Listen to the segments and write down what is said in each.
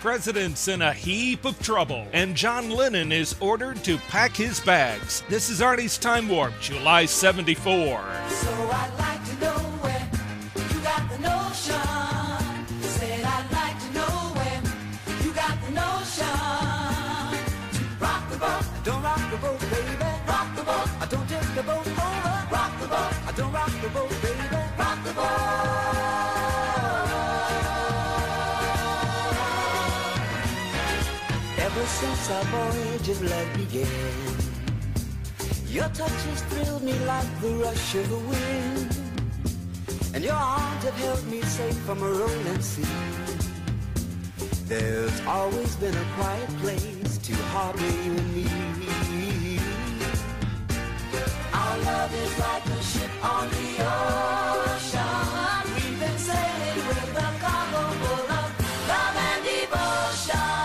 president's in a heap of trouble, and John Lennon is ordered to pack his bags. This is Artie's Time Warp, July 74. So I'd like to know where you got the notion. Said I'd like to know where you got the notion. Rock the boat, don't rock the boat, baby. Rock the boat, I don't tip the boat over. Rock the boat, I don't rock the boat, baby. Rock the boat. Ever since our voyage of love began, your touches thrilled me like the rush of the wind, and your arms have held me safe from a rolling sea. There's always been a quiet place to harbor you and me. Our love is like a ship on the ocean. We've been sailing with a cargo full of love and devotion.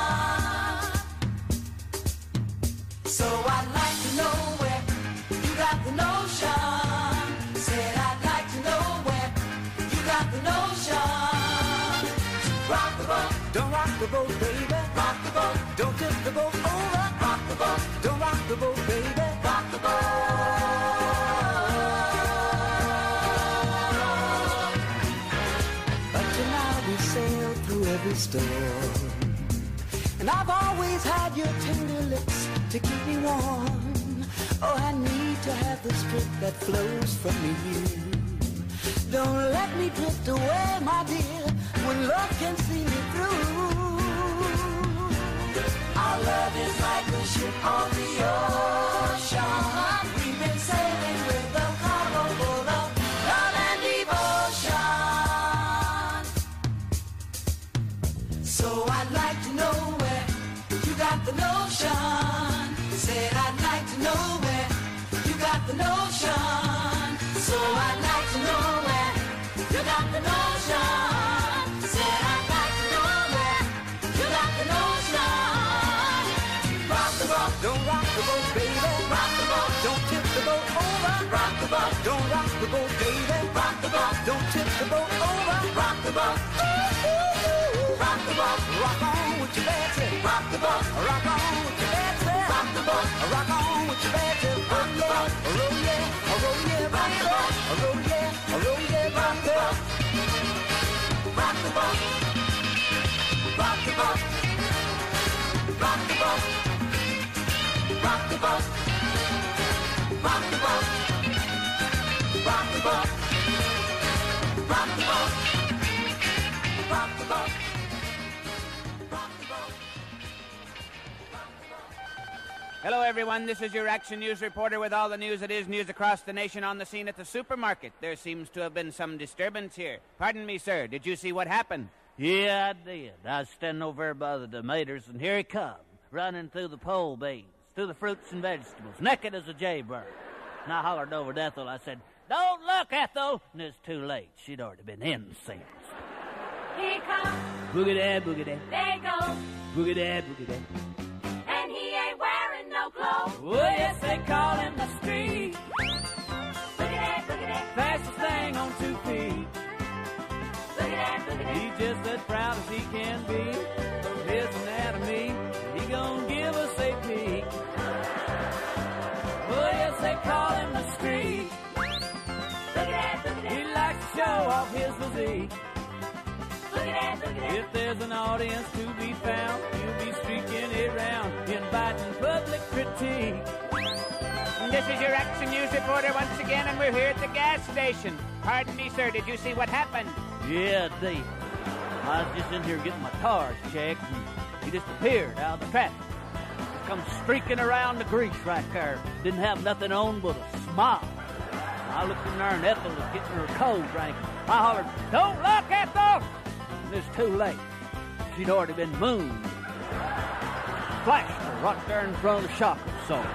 So I'd like to know where you got the notion. Said I'd like to know where you got the notion. Rock the boat, don't rock the boat, baby. Rock the boat, don't tip the boat over. Rock the boat, don't rock the boat, baby. Rock the boat. Up to now we sailed through every storm, and I've always had your tender lips to keep me warm. Oh, I need to have the strength that flows from you. Don't let me drift away, my dear, when love can see me through. Our love is like a ship on the ocean. We've been sailing with a cargo full of love and devotion. So I'd like to know where you got the notion. Said I'd like to know where you got the notion. So I'd like to know where you got the notion. Said I'd like to know where you got the notion. Rock the boat, don't rock the boat, baby. Rock the boat, don't tip the boat over. Rock the boat, don't rock the boat, baby. Rock the boat, don't tip the boat over. Rock the boat, ooh, ooh, ooh. Rock the boat, rock on with your bad tip. Rock the boat, rock on with your bad tip. Rock the boat, rock on with your bad tip. Rock the boat, roll yeah, roll yeah, rock the boat, roll yeah, roll yeah, rock the boat. Rock the boat, rock the boat, rock the boat, rock the boat, rock the boat, rock the boat, rock the boat, rock the boat. Hello, everyone. This is your Action News reporter with all the news that is news across the nation on the scene at the supermarket. There seems to have been some disturbance here. Pardon me, sir. Did you see what happened? Yeah, I did. I was standing over there by the tomatoes, and here he come, running through the pole beans, through the fruits and vegetables, naked as a jaybird. And I hollered over to Ethel. I said, "Don't look, Ethel!" And it's too late. She'd already been in since. Here he comes. Boogie-dad, boogie-dad. There he goes. Boogie-dad, boogie-dad. And he ain't wearing no clothes. Oh, yes, they call him the street. Look at that, look at that. Fastest thing on 2 feet. Look at that, look at that. He's just as proud as he can be of his anatomy. He gon' give us a peek. Oh, yes, they call him the street. Look at that, look at that. He likes to show off his physique. Look at that, look at that. If there's an audience to be found, he'll be streaking it round, inviting public critique. This is your Action News reporter once again, and we're here at the gas station. Pardon me, sir. Did you see what happened? Yeah, Dave. I was just in here getting my tires checked, and he just appeared out of the traffic. He come streaking around the grease right there. Didn't have nothing on but a smile. I looked in there, and Ethel was getting her cold drink. I hollered, "Don't look, Ethel!" And it's too late. She'd already been mooned. Flashed her right there in front of the shock absorber.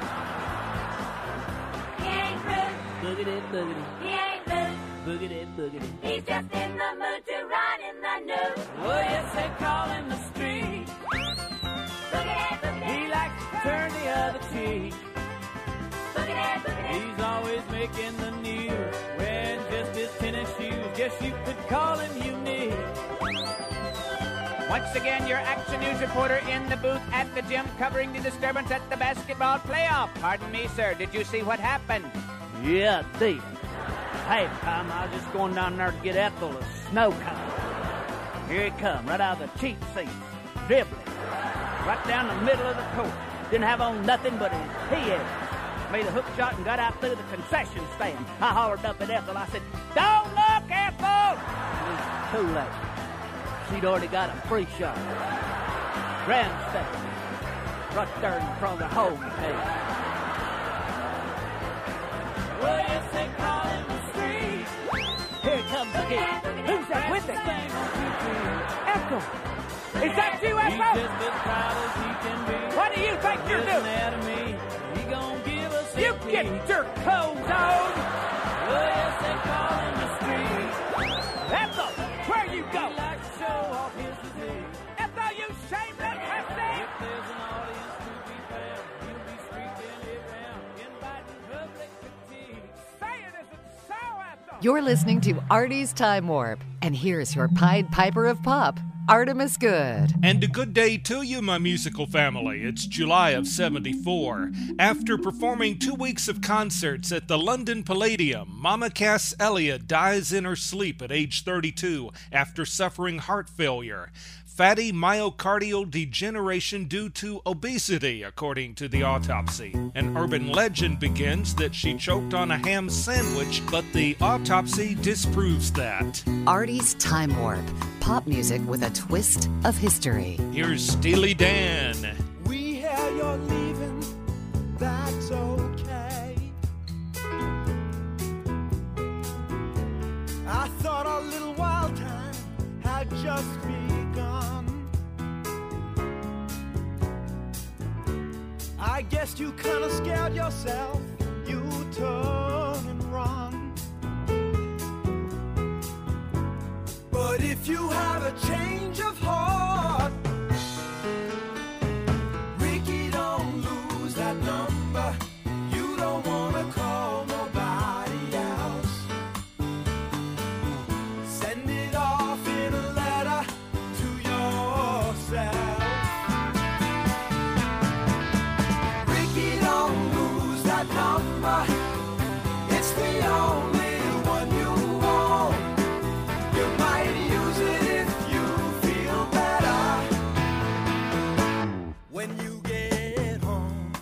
He ain't rude. Boogity, boogity, He ain't rude. boogity, boogity. He's just in the mood to run in the nude. Oh, yes, they call him the street. Look at that, look at that. He likes to turn the other cheek. Look at that, look at that. He's always making the news, wearing just his tennis shoes. Guess you could call him unique. Once again, your Action News reporter in the booth at the gym covering the disturbance at the basketball playoff. Pardon me, sir, did you see what happened? Yeah, I did. Halftime, I was just going down there to get Ethel a snow cone. Here he come, right out of the cheap seats, dribbling, right down the middle of the court. Didn't have on nothing but his PA. Made a hook shot and got out through the concession stand. I hollered up at Ethel. I said, "Don't look, Ethel!" It was too late. She'd already got a free shot. Grandstand, right there in front of the home cage. Well, yes, they call him the street. Here comes the kid. Who's that with it? Ethel. Is that you, Ethel? He's just as proud as he can be. What do you think you're doing? He gonna give us you get your clothes on. Well, yes, they call him the street. Ethel, where you go? He likes to show off his physique. Ethel, you shameless hussy! If there's an audience to be found, he'll be streaking it round, inviting public critique. Say it isn't so, Ethel! You're listening to Artie's Time Warp, and here's your Pied Piper of Pop, Artemis Good. And a good day to you, my musical family. It's July of '74. After performing 2 weeks of concerts at the London Palladium, Mama Cass Elliot dies in her sleep at age 32 after suffering heart failure. Fatty myocardial degeneration due to obesity, according to the autopsy. An urban legend begins that she choked on a ham sandwich, but the autopsy disproves that. Artie's Time Warp, pop music with a twist of history. Here's Steely Dan. We hear you're leaving, that's okay. I thought our little wild time had just begun. I guess you kinda scared yourself, you turn and run. But if you have a change of heart, Ricky, don't lose that number. You don't wanna call nobody else. Send it off in a letter to yourself. Ricky, don't lose that number. It's the only one you want. You might use it if you feel better when you get home.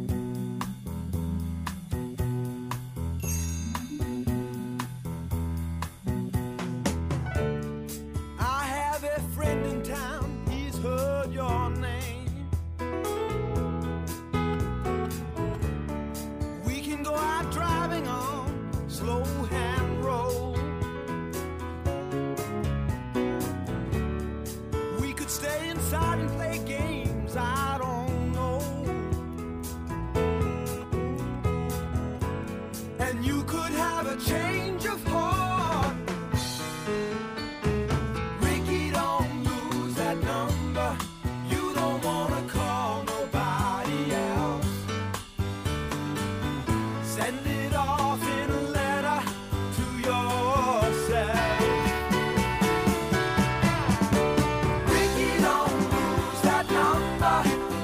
I have a friend in town, he's heard your name. We can go out driving on slow hand road. We could stay inside and play games, I don't know. And you could have a change of heart. Ricky, don't lose that number. You don't wanna call nobody else. Send it off in a letter to yourself. Ricky, don't lose that number.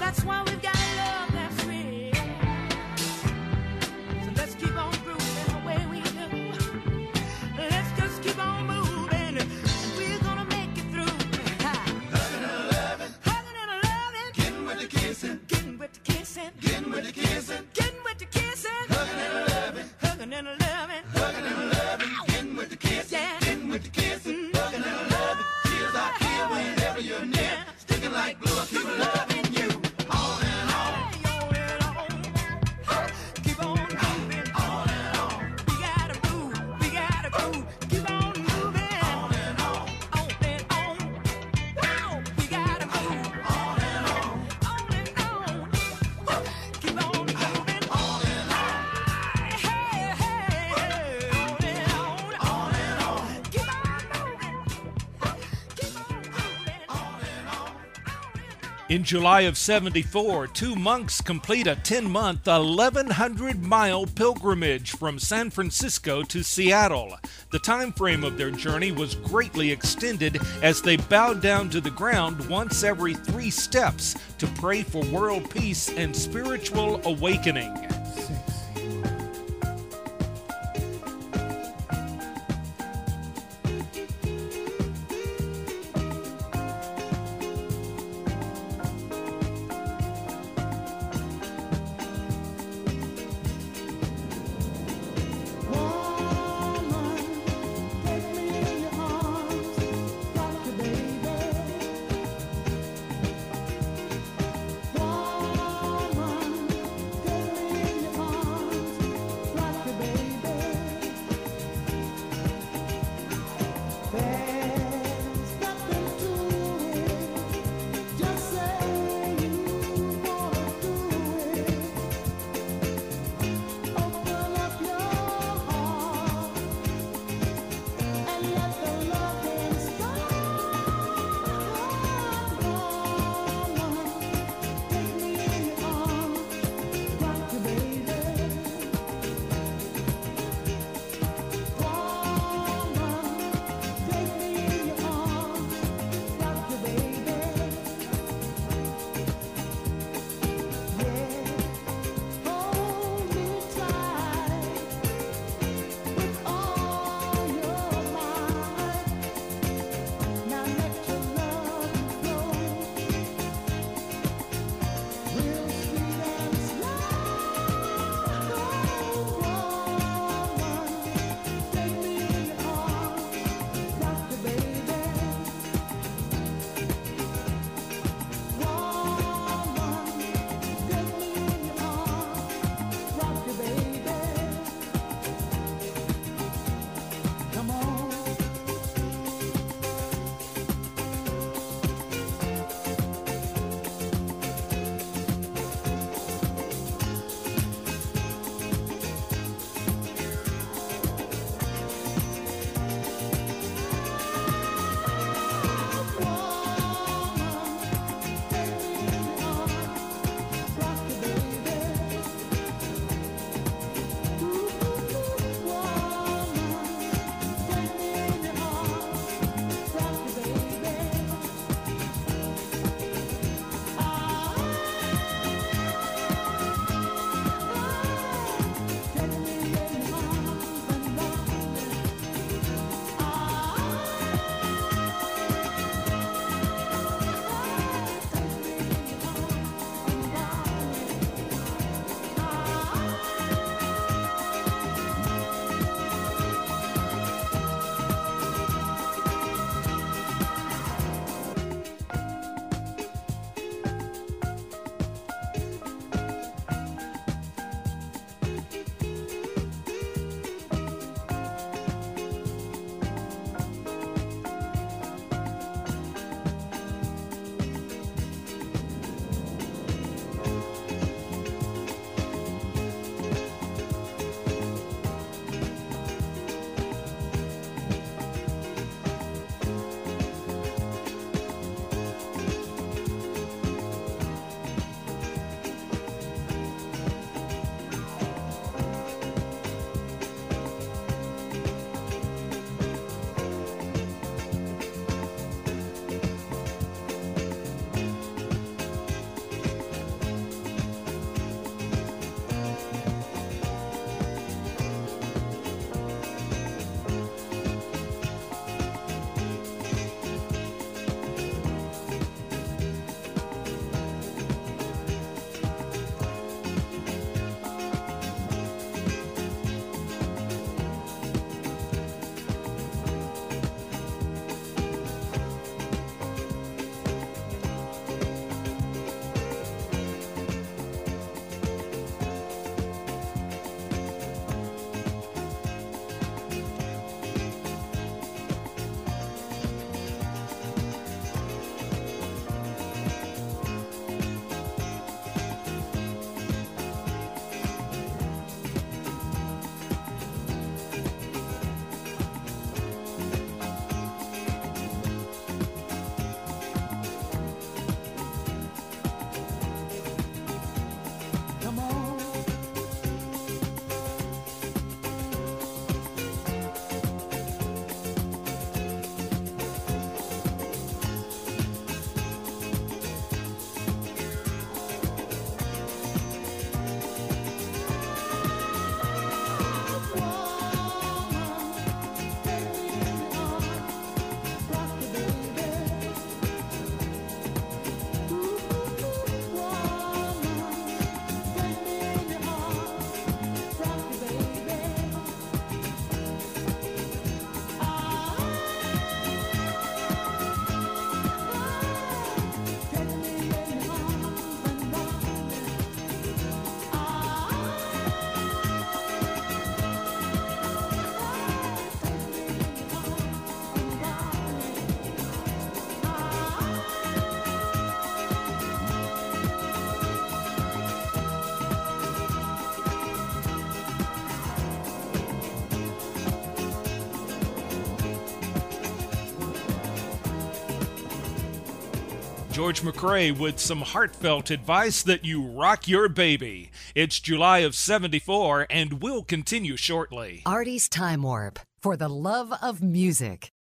That's why we've got love that's real. So let's keep on grooving the way we do. Let's just keep on moving, and we're gonna make it through. Hugging and loving, hugging and loving, getting with the kissing, getting with the kissing, getting with the kissing, getting with the kissing, hugging and loving, hugging and loving, hugging and loving, getting with the kissing, yeah. Getting with the kissing, hugging and loving. Tears I feel whenever you're near, sticking like glue. I keep loving you. On and on. Keep on moving. On and on. We gotta move. We gotta move. Keep on moving. On and on. On and on. Wow. We gotta move. On and on. On and on. Keep on moving. On and on. Hey, hey, hey. On and on. On and on. Keep on moving. Keep on moving. On and on. In July of 74, two monks complete a 10-month, 1,100-mile pilgrimage from San Francisco to Seattle. The time frame of their journey was greatly extended as they bowed down to the ground once every 3 steps to pray for world peace and spiritual awakening. Woman, take me George McRae with some heartfelt advice that you rock your baby. It's July of 74 and will continue shortly. Artie's Time Warp, for the love of music.